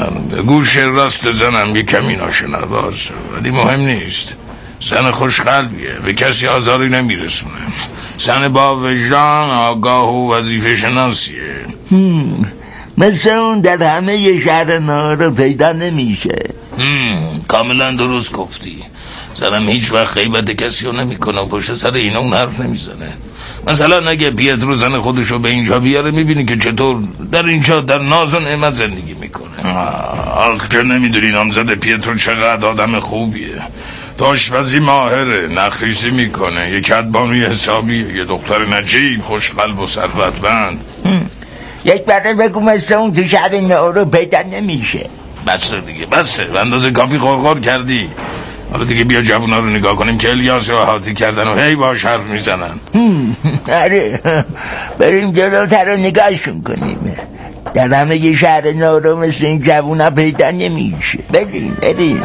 گوش راست زنم یه کمی ناشنواست، ولی مهم نیست. زن خوشقلبیه، به کسی آزاری نمیرسونه. زن با وجدان، آگاه و وظیفه شناسیه. مثل اون در همه شهر نهارو پیدا نمیشه. کاملا درست گفتی. زنم هیچ وقت غیبت کسی رو نمیکنه و پشت سر اینا اون حرف نمیزنه. مثلا اگه پیترو زن خودشو به اینجا بیاره میبینی که چطور در اینجا در ناز و نعمت زندگی میکنه. آخ که نمیدونی نامزد پیترو چقدر آدم خوبیه. تو آشپزی ماهره، نخریسی میکنه، یه کدبانوی حسابیه، یه دختر نجیب، خوشقلب و ثروتمند. یک بره بگو مثل اون تو شهر نهارو پیدا نمیشه. بسه دیگه، بسه، به اندازه کافی غرغر کردی. حالا دیگه بیا جوونا رو نگاه کنیم که الیاس رو احاطه کردن و هی باش حرف میزنن. آره، بریم جلوتر رو نگاهشون کنیم. در همه شهر نهارو مثل این جوونا پیدا نمیشه. بریم.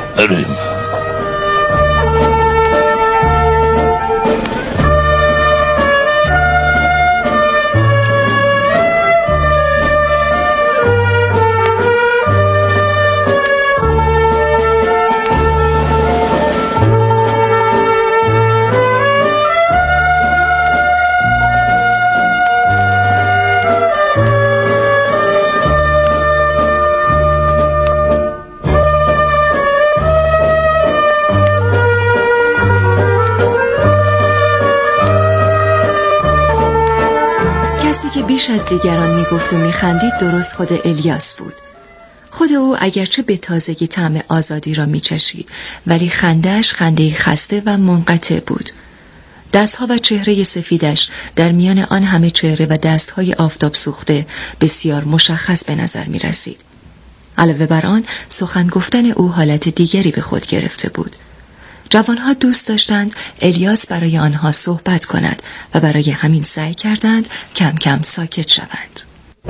که بیش از دیگران میگفت و میخندید درست خود الیاس بود. خود او اگرچه به تازگی طعم آزادی را میچشید، ولی خنده‌اش خنده خسته و منقطع بود. دستها و چهره سفیدش در میان آن همه چهره و دستهای آفتاب سوخته بسیار مشخص به نظر میرسید. علاوه بر آن سخن گفتن او حالت دیگری به خود گرفته بود. جوانها دوست داشتند الیاس برای آنها صحبت کند و برای همین سعی کردند کم کم ساکت شوند.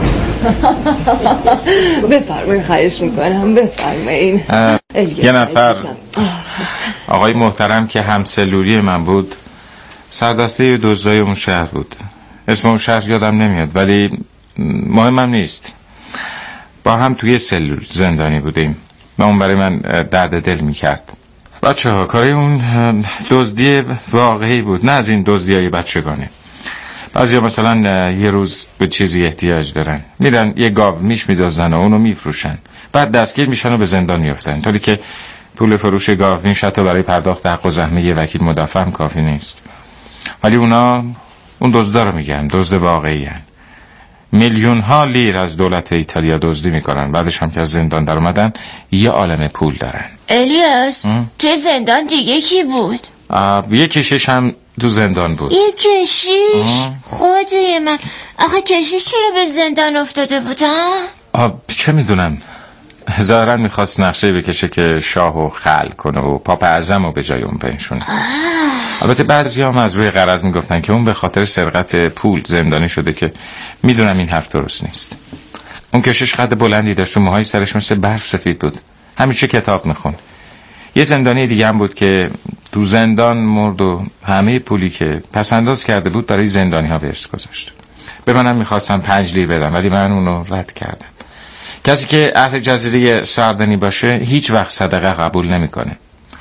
بفرمایید، خواهش میکنم، بفرمایید. یه نفر آقای محترم که همسلولی من بود، سردسته دزدای اون شهر بود. اسم اون شهر یادم نمیاد ولی مهمم نیست. با هم توی سلول زندانی بودیم و اون برای من درد دل میکرد. بچه ها کاری اون دزدی واقعی بود، نه از این دزدی های بچگانه. بعضی ها مثلا یه روز به چیزی احتیاج دارن، میرن یه گاو میش میدازن و اونو میفروشن، بعد دستگیر میشن و به زندان میافتن، طوری که پول فروش گاو میش حتی برای پرداخت حق و زحمه یه وکیل مدافع هم کافی نیست. ولی اون دزدا رو میگن، دزد واقعی هن. میلیون ها لیر از دولت ایتالیا دزدی میکنن، بعدش هم که از زندان در اومدن یه عالمه پول دارن. الیاس توی زندان دیگه کی بود؟ یه کشیش هم تو زندان بود. یه کشیش؟ خدای من، آخه کشیش چرا به زندان افتاده بود ها؟ چه میدونم، ظاهرا میخواست نقشه بکشه که شاهو خلع کنه و پاپ اعظم رو به جای اون بنشونه. البته بعضی هم از روی غرض میگفتن که اون به خاطر سرقت پول زندانی شده، که میدونم این حرف درست نیست. اون کشیش قد بلندی داشت و موهای سرش مثل برف سفید بود، همیشه کتاب میخون. یه زندانی دیگه هم بود که تو زندان مرد و همه پولی که پس انداز کرده بود برای زندانی ها ورث گذاشت. به منم میخواستم 5 لیر بدم ولی من اونو رد کردم. کسی که اهل جزیره ساردنی باشه هیچ وقت صدقه قبول نمیکنه.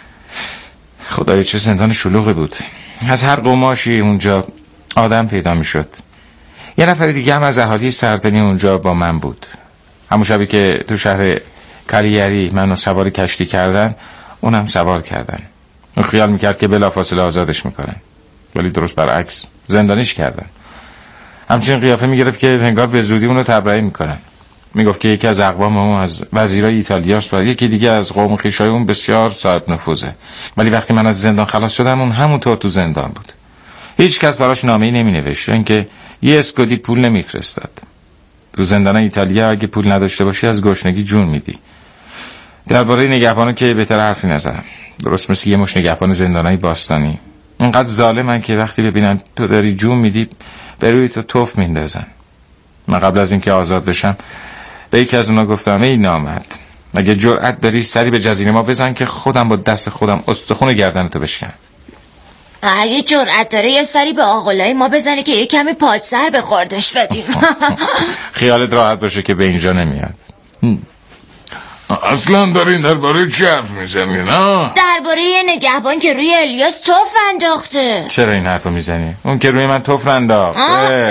خدای چه زندان شلوغی بود، از هر قماشی اونجا آدم پیدا میشد. یه نفر دیگه هم از اهالی ساردنی اونجا با من بود. همون شبی که تو شهر کالیاری منو سوار کشتی کردن، اونم سوار کردن. اون خیال میکرد که بلافاصله آزادش میکنن، ولی درست برعکس زندانیش کردن. همچنین قیافه میگرفت که انگار به زودی اونو تبرئه میکنن. میگفت که یکی از اقوام اون از وزیرای ایتالیاست و یکی دیگه از قوم خویشای اون بسیار صاحب نفوذه. ولی وقتی من از زندان خلاص شدم اون همونطور تو زندان بود. هیچ کس براش نامه‌ای نمینوشت، اینکه یه اسکودی پول نمیفرستاد. تو زندان ایتالیا اگه پول نداشته باشی از گشنگی جون میدی. درباره نگهبانا که بهتر حرفی نزنم. درست مثل یه مش نگهبان زندانای باستانی، اینقدر ظالمن که وقتی ببینن تو داری جون میدی به روی تو توف میندازن. من قبل از اینکه آزاد بشم به یکی از اونا گفتم ای نامرد، اگه جرأت داری سری به جزیره ما بزن که خودم با دست خودم استخون گردنتو بشکنم. اگه جرأت داره یه سری به آقلای ما بزنه که یه کمی پادسر به خوردش بدیم. خیالت راحت باشه که به اینجا نمیاد. اصلا دارین درباره چی حرف میزنین؟ درباره یه نگهبان که روی الیاس توف انداخته. چرا این حرفو میزنی؟ اون که روی من توف انداخت.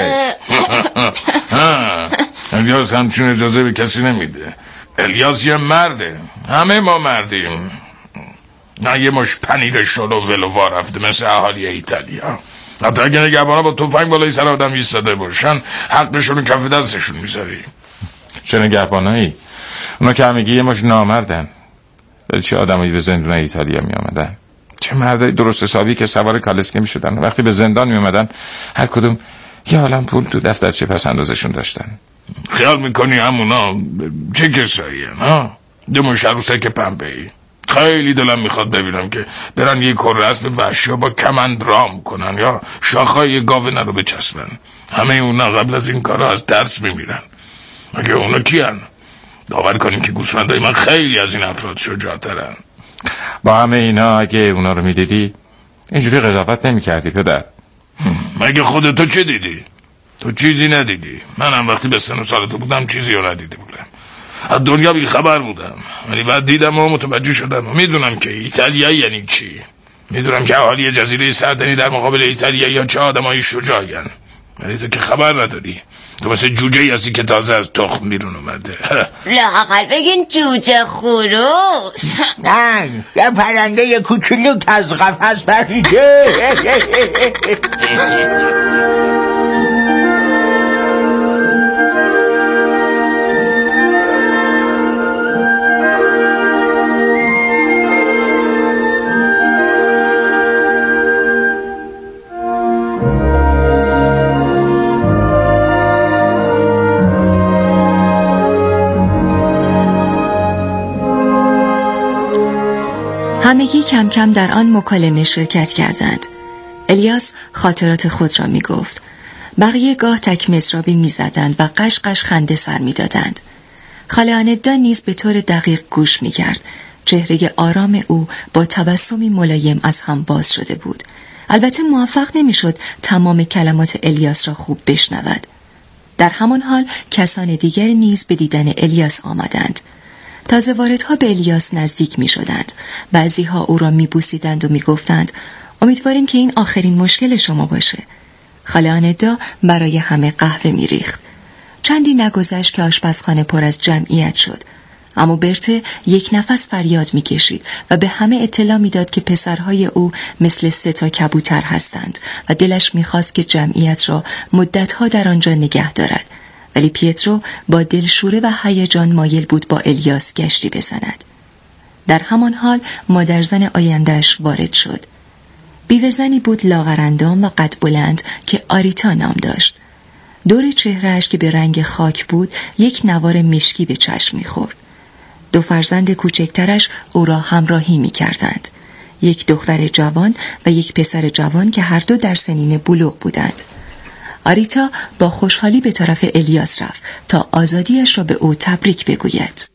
الیاس همچون اجازه به کسی نمیده. الیاس یه مرده، همه ما مردیم. نه یه مش پنیر شل و ولوار رفته مثل اهالی ایتالیا. حتی اگه نگهبانا با تفنگ بالای سر آدم ایستاده باشن حقشون کف دستشون میذاری. چه نگهبانایی؟ اونا که همگی یه مش نامردن. ولی چه آدمایی به زندان ایتالیا می آمدن؟ چه مردای درست حسابی که سوار کالسکه می شدن. وقتی به زندان می آمدن هر کدوم یه عالم پول تو دفترچه پس اندازشون داشتن. خیال میکنی همونا چه کسایی هن؟ یه مش عروسک پنبه‌ای. خیلی دلم میخواد ببینم که برن یه کره اسب وحشی با کمند رام کنن یا شاخهای گاوه نرو بچسبن. همه اونا قبل از این کارا از درس میمیرن. مگه اونا کیان؟ باور کنیم که گوسفندای من خیلی از این افراد شجاع‌ترن. با همه اینا اگه اونا رو میدیدی اینجوری قضاوت نمی‌کردی پدر. مگه خودتو چه دیدی؟ تو چیزی ندیدی. منم وقتی به سن و سال تو بودم چیزی رو ندیده بودم. از دنیا بی خبر بودم، ولی بعد دیدم و متوجه شدم و میدونم که ایتالیا یعنی چی. میدونم که اهالی جزیره سردنی در مقابل ایتالیا یا چه آدمای شجاعی هن. ولی تو که خبر نداری. تو مثل جوجه هستی که تازه از تخم بیرون اومده. لااقل بگین جوجه خروس. نه یه پرنده یه کوچولو که از قفس پریده. همگی کم کم در آن مکالمه شرکت کردند. الیاس خاطرات خود را می گفت. بقیه گاه تک مضرابی می زدند و قشقش خنده سر می دادند. خاله آندا نیز به طور دقیق گوش می کرد. چهره آرام او با تبسمی ملایم از هم باز شده بود. البته موفق نمی شد تمام کلمات الیاس را خوب بشنود. در همان حال کسان دیگری نیز به دیدن الیاس آمدند. تازه واردها به الیاس نزدیک می شدند. بعضی ها او را می بوسیدند و می گفتند امیدواریم که این آخرین مشکل شما باشه. خاله آندا برای همه قهوه می ریخت. چندی نگذشت که آشپزخانه پر از جمعیت شد. اما برته یک نفس فریاد می کشید و به همه اطلاع می داد که پسرهای او مثل 3 کبوتر هستند و دلش می خواست که جمعیت را مدتها در آنجا نگه دارد. ولی پیترو با دلشوره و هیجان مایل بود با الیاس گشتی بزند. در همان حال مادرزن آینده‌اش وارد شد. بیوه زنی بود لاغرندام و قد بلند که آریتا نام داشت. دور چهرهش که به رنگ خاک بود یک نوار مشکی به چشم می‌خورد. 2 فرزند کوچکترش او را همراهی می‌کردند. یک دختر جوان و یک پسر جوان که هر دو در سنین بلوغ بودند. آریتا با خوشحالی به طرف الیاس رفت تا آزادیش را به او تبریک بگوید.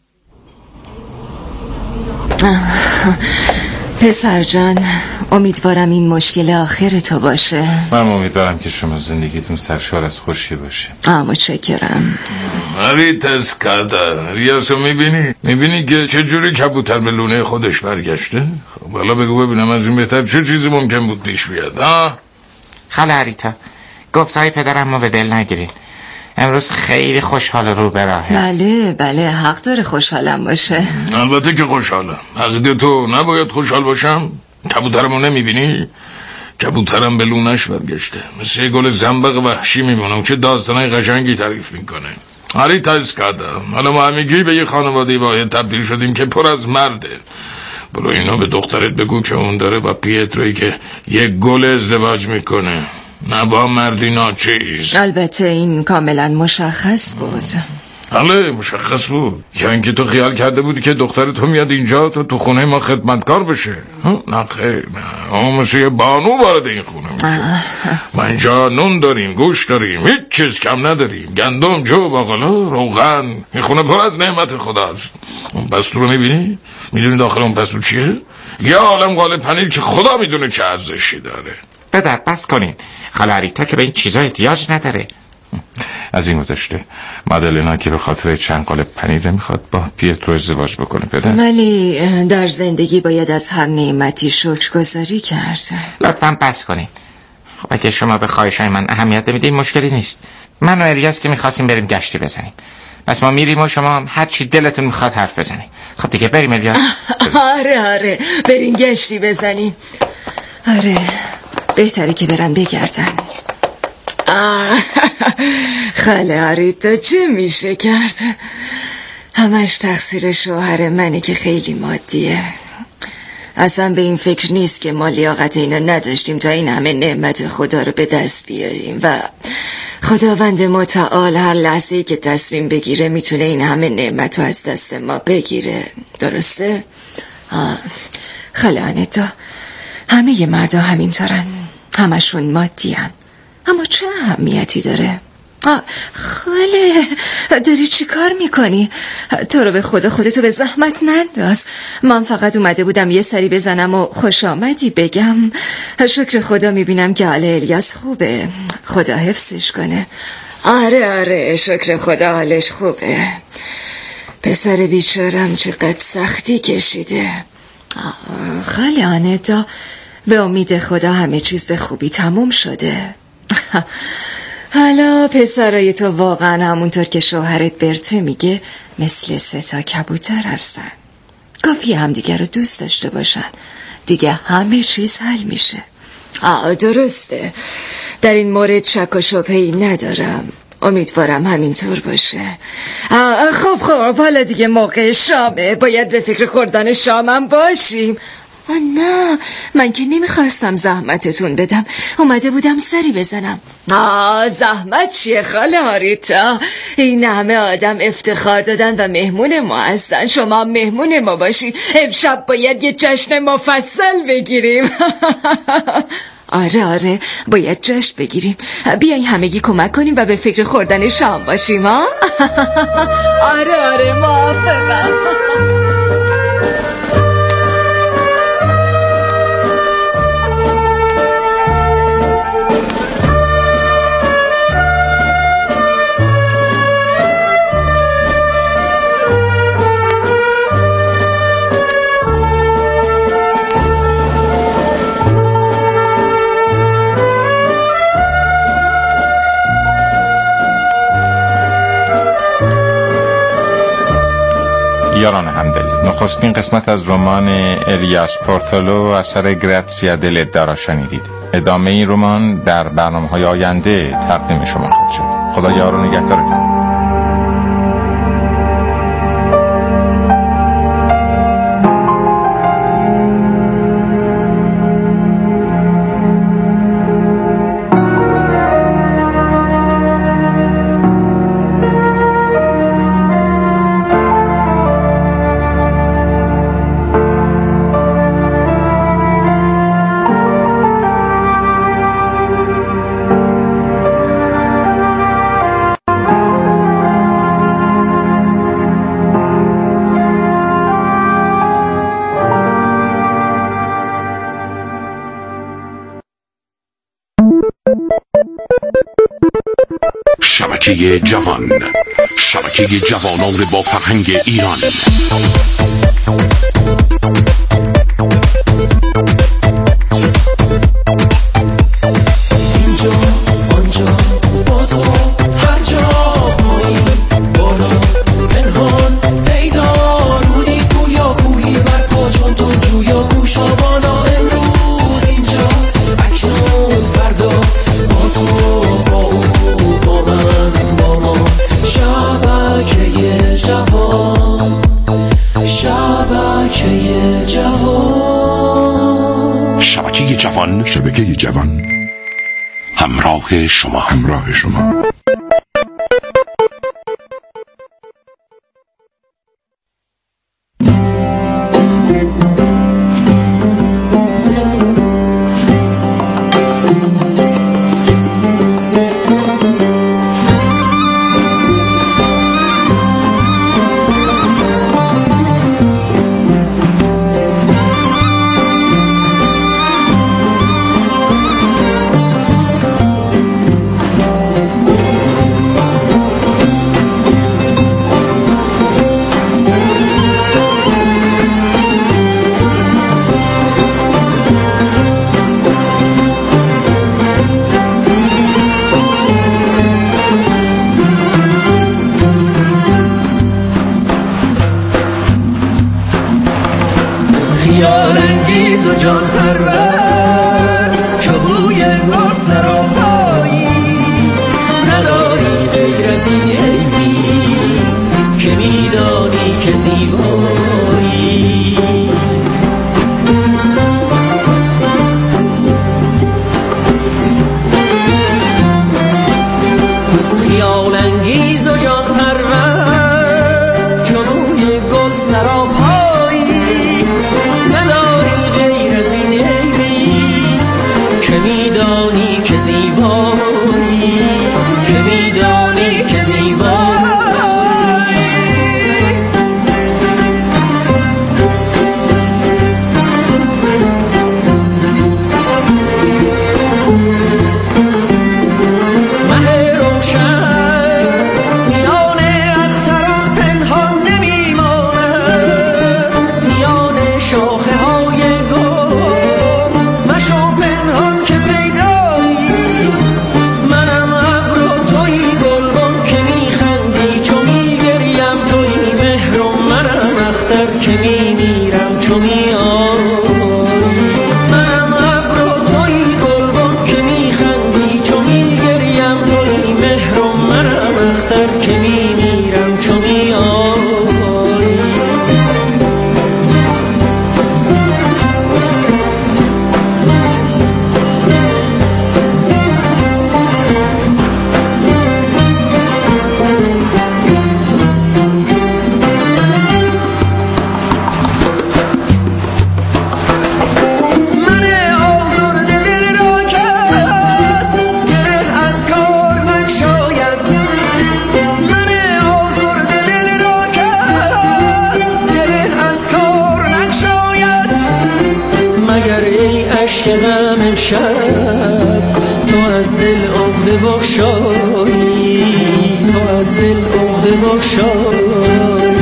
پسر جان، امیدوارم این مشکل آخر تو باشه. من امیدوارم که شما زندگیتون سرشار از خوشی باشه. متشکرم. آریتا اسکادا، الیاسو میبینی که چجوری کبوتر به لونه خودش برگشته؟ خب حالا بگو ببینم از این بهتر چه چیزی ممکن بود پیش بیاد؟ خاله آریتا، گفتهای پدرم ما به دل نگیرید. امروز خیلی خوشحال رو به راهه. بله حق داره خوشحالم باشه. البته که خوشحالم. عقیده تو نباید خوشحال باشم؟ کبوترمو نمیبینی؟ کبوترم به لونش برگشته، مثل گل زنبق وحشی میمونم چه داستانای قشنگی تعریف میکنه. آریتا اسکادا، حالا ما همگی به یه خانواده واحد تبدیل شدیم که پر از مرده. برو اینو به دخترت بگو که اون داره با پیترویی که یک گل ازدواج میکنه، نه با مردی ناچیز. البته این کاملا مشخص بود. بله مشخص بود. یا اینکه تو خیال کرده بودی که دختر تو میاد اینجا تو خونه ما خدمتکار بشه. نه خیر، نه مثل یه بانو وارد این خونه میشه. ما اینجا نون داریم، گوش داریم، هیچ چیز کم نداریم، گندم، جو، باقلا، روغن. این خونه پر از نعمت خداست. اون پستو رو میبینی؟ میدونی داخل اون پستو چیه؟ یه عالم قالب پنیر که خدا میدونه چه ارزشی داره. پدر بس کنین، خاله آریتا که به این چیزا احتیاج نداره. از این گذشته مادلینا که به خاطر چند قالب پنیر میخواد با پیترو ازدواج بکنه پدر. ولی در زندگی باید از هر نعمتی شکرگزاری کرد. لطفاً بس کنین. خب اگه شما به خواهشای من اهمیت نمیدین مشکلی نیست. من و الیاس که میخواستیم بریم گشتی بزنیم، پس ما میریم و شما هم هر چی دلتون میخواد حرف بزنید. خب دیگه بریم الیاس. آره بریم گشتی بزنیم. آره بهتره که برن بگردن. خاله آریتا چه میشه کرد؟ همش تقصیر شوهر منه که خیلی مادیه. اصلا به این فکر نیست که ما لیاقت اینو نداشتیم تا این همه نعمت خدا رو به دست بیاریم و خداوند متعال هر لحظه‌ای که تصمیم بگیره میتونه این همه نعمت رو از دست ما بگیره. درسته؟ خاله آنیتا، همه مردا همینطورن، همشون مادیان. اما چه اهمیتی داره؟ خاله داری چی کار میکنی؟ تو رو به خدا خودتو به زحمت ننداز. من فقط اومده بودم یه سری بزنم و خوش آمدی بگم. شکر خدا میبینم که حال الیاس خوبه، خدا حفظش کنه. آره شکر خدا حالش خوبه. پسر بیچارم چقدر سختی کشیده. خاله آنیتا، به امید خدا همه چیز به خوبی تموم شده. حالا پسرای تو واقعا همونطور که شوهرت برته میگه مثل 3 کبوتر هستن. کافی همدیگه رو دوست داشته باشن، دیگه همه چیز حل میشه. درسته، در این مورد شک و شبهه‌ای ندارم. امیدوارم همینطور باشه. خب حالا دیگه موقع شامه، باید به فکر خوردن شامم باشیم. نه، من که نمیخواستم زحمتتون بدم، اومده بودم سری بزنم. زحمت چیه خاله آریتا؟ این همه آدم افتخار دادن و مهمون ما هستن، شما مهمون ما باشی. امشب باید یه جشن مفصل بگیریم. آره باید جشن بگیریم. بیاین همگی کمک کنیم و به فکر خوردن شام باشیم. آره موافقم. یاران همدل، نخستین قسمت از رمان الیاس پورتولو اثر گراتسیا دلتا را شنیدید. ادامه این رمان در برنامه‌های آینده تقدیم شما خواهد شد. خدا یار و نگهدارتان. شبکه جوان، شبکه جوانان با فرهنگ ایران. اینجا آنجا با تو هر جا پایین بالا پنهان پیدا رودی گویا کوهی برپا چون تو جویا گوشابانا امروز اینجا اکنون فردا با تو با او با من با ما شبکه جوان شبکه جوان شبکه جوان، شبکه جوان، همراه شما، همراه شما. خیال انگیز و جان پرور، چو بوی گل سراپایی، نداری غیر از این عیبی که میدانی که زیبایی. خیال انگیز و جان پرور، چو بوی گل سراپایی، نداری غیر از این عیبی که میدانی که زیبایی، که میدانی که زیبایی. که میمیرم چو میایی، منم ابر و تویی گلبن که میخندی چو میگریم، تویی مهر و منم اختر که میمیرم چو میایی. اشک غم امشب تو از دل عقده بگشایی، تو از دل عقده بگشایی.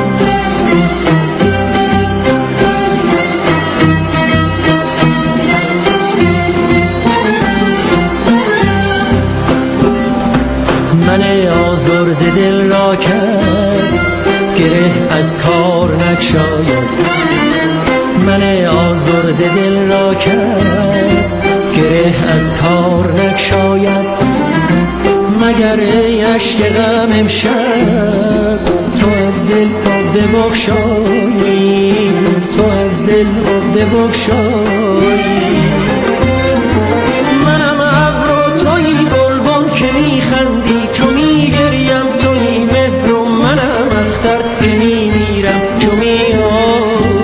من آزرده دل را کس گره از کار نگشاید، من آزرده دل را کس گره از کار نگشاید، مگر ای اشک غم امشب تو از دل عقده بگشایی، تو از دل عقده بگشایی. منم ابر و تویی گلبن که میخندی چو میگریم، تویی مهر و منم اختر که میمیرم چو میایی.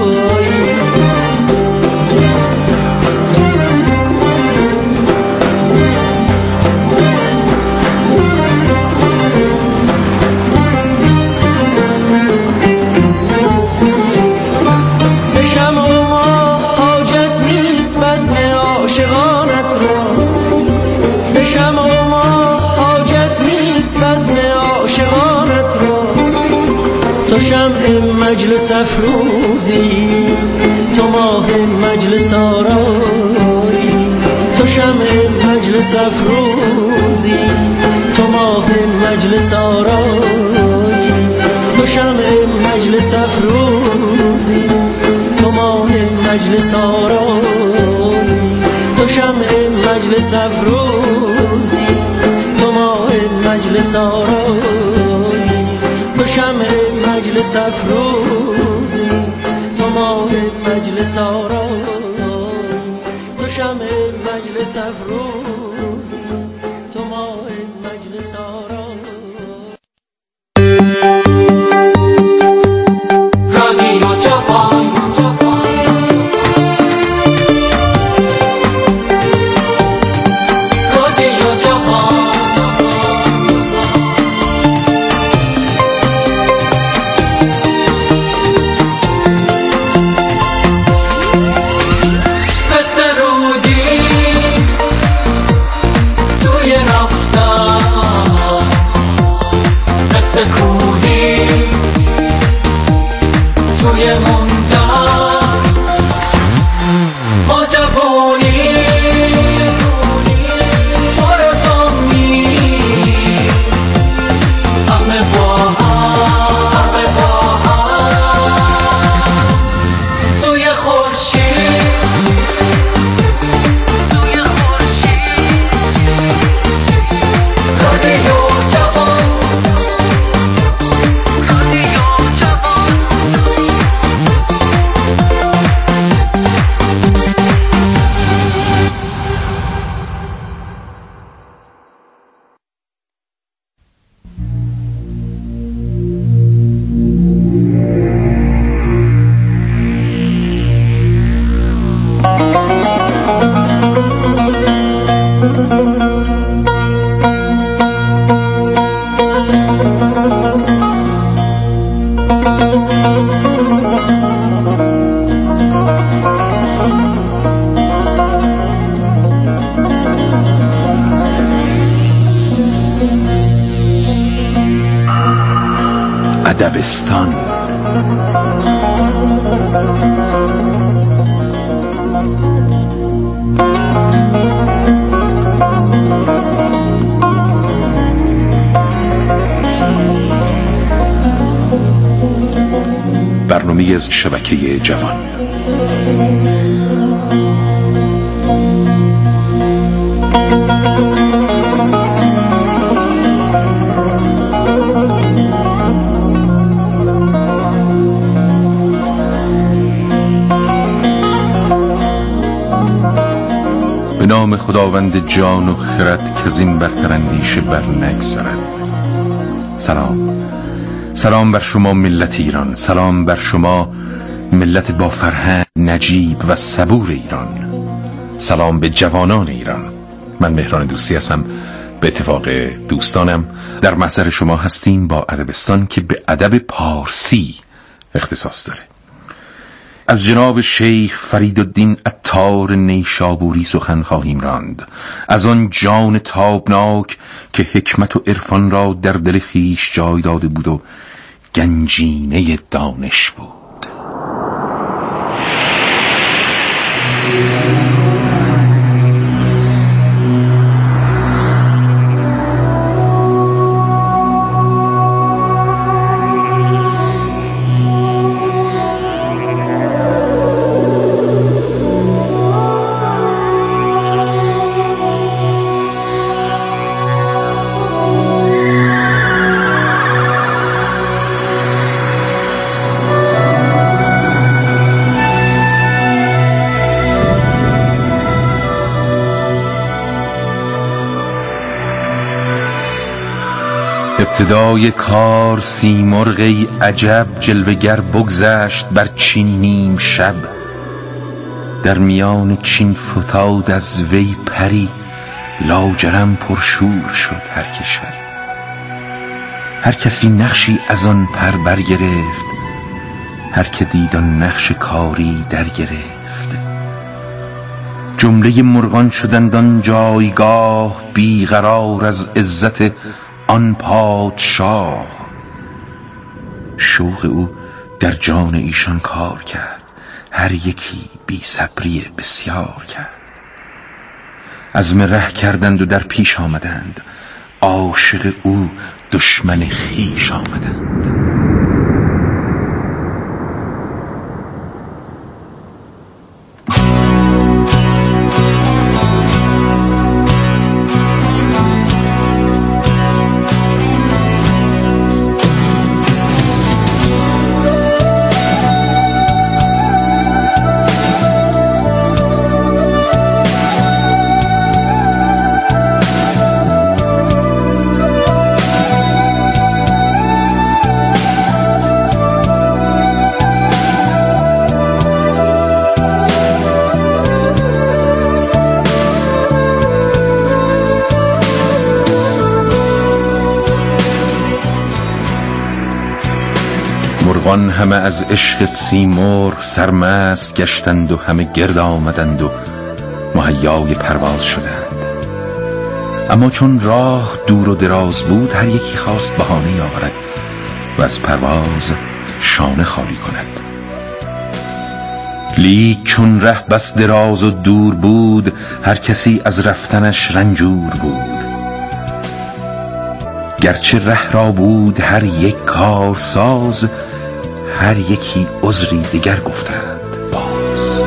تو شمع مجلس افروزی، تو ماه مجلس آرایی، تو شمع مجلس افروزی، تو ماه مجلس آرایی، تو شمع مجلس افروزی، تو ماه مجلس آرایی، تو شمع مجلس افروزی، تو ماه مجلس آرایی، تو شمع مجلس افروزی، تو ماه مجلس آرایی، تو شمع مجلس افروزی، تو ماه مجلس آرایی. رادیو جوان دبستان. برنامه از شبکه جوان. به نام خداوند جان و خرد که زین برتر اندیشه بر نگذرد. سلام بر شما ملت ایران، سلام بر شما ملت با فرهنگ، نجیب و صبور ایران، سلام به جوانان ایران. من مهران دوستی هستم. به اتفاق دوستانم در محضر شما هستیم با ادبستان که به ادب پارسی اختصاص داره. از جناب شیخ فریدالدین عطار نیشابوری سخن خواهیم راند، از آن جان تابناک که حکمت و عرفان را در دل خویش جای داده بود و گنجینه دانش بود. ابتدای کار سیمرغی عجب جلوگر بگذشت بر چین نیم شب. در میان چین فتاد از وی پری، لاجرم پرشور شد هر کشور. هر کسی نقشی از آن پر برگرفت، هر که دید آن نقش کاری در گرفت. جمله مرغان شدند آن جایگاه، بیقرار از عزت آن پادشاه. شوق او در جان ایشان کار کرد، هر یکی بی صبری بسیار کرد. عزم ره کردند و در پیش آمدند، عاشق او دشمن خویش آمدند. مرغان همه از عشق سیمرغ سرمست گشتند و همه گرد آمدند و مهیای پرواز شدند. اما چون راه دور و دراز بود، هر یکی خواست بهانه‌ای آورد و از پرواز شانه خالی کند. لیک چون ره بس دراز و دور بود، هر کسی از رفتنش رنجور بود. گرچه ره را بود هر یک کار ساز، هر یکی عذری دیگر گفتند باز.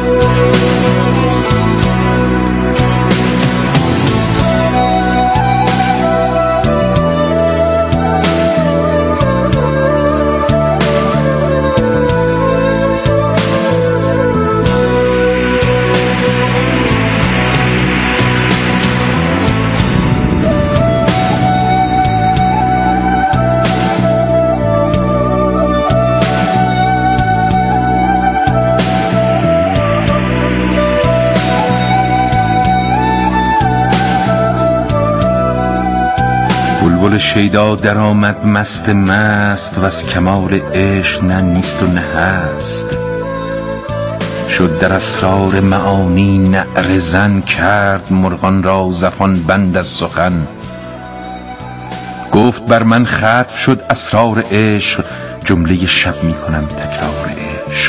بلبل شیدا در آمد مست مست، و از کمال عشق نه نیست و نه هست. شد در اسرار معانی نعره زن، کرد مرغان را زفان بند از سخن. گفت بر من ختم شد اسرار عشق، جمله شب می کنم تکرار عشق.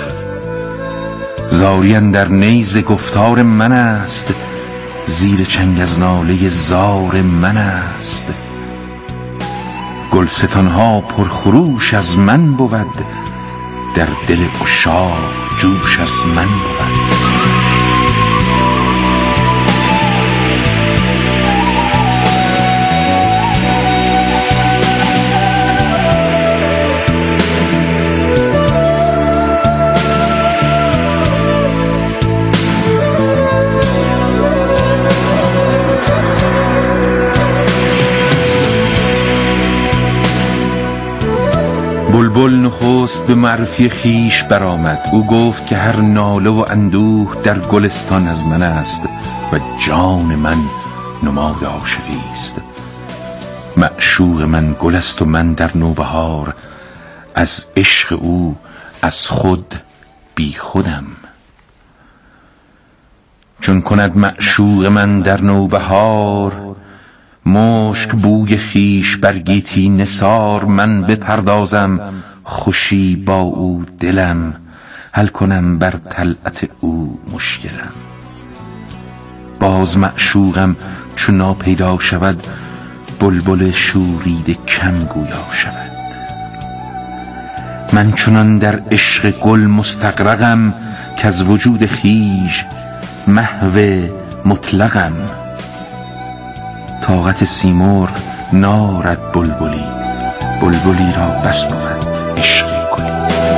زاری در نیز گفتار من است، زیر چنگ از ناله زار من است. گلستانها پرخروش از من بود، در دل عشاق جوش از من بود. بلبل نخست به معرفی خیش برآمد. او گفت که هر ناله و اندوه در گلستان از من است و جان من نماد عاشقی است. معشوق من گل است و من در نوبهار، از عشق او از خود بی خودم. چون کند معشوق من در نوبهار، مشک بوی خیش بر گیتی نثار. من بپردازم خوشی با او دلم، حل کنم بر طلعت او مشکلم. باز معشوقم چون ناپیدا شود، بلبل شوریده کم گویا شود. من چنان در عشق گل مستغرقم، که از وجود خیش محو مطلقم. طاقت سیمرغ نارد بلبلی، بلبلی را بس بود عشق گلی.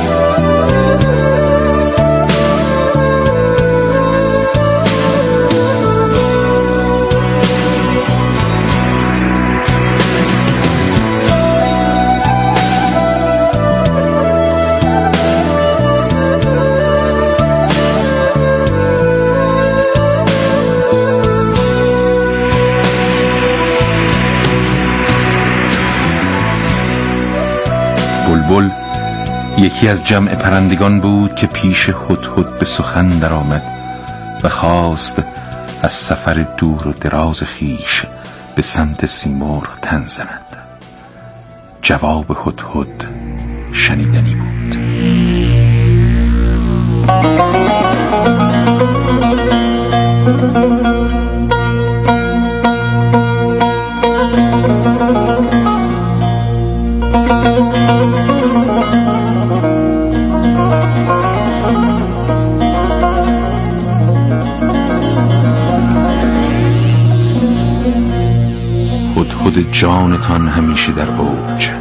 بلبل یکی از جمع پرندگان بود که پیش هدهد به سخن درآمد و خواست از سفر دور و دراز خیش به سمت سیمرغ تن زند. جواب هدهد شنیدنی بود. هدهد جانتان همیشه در اوج،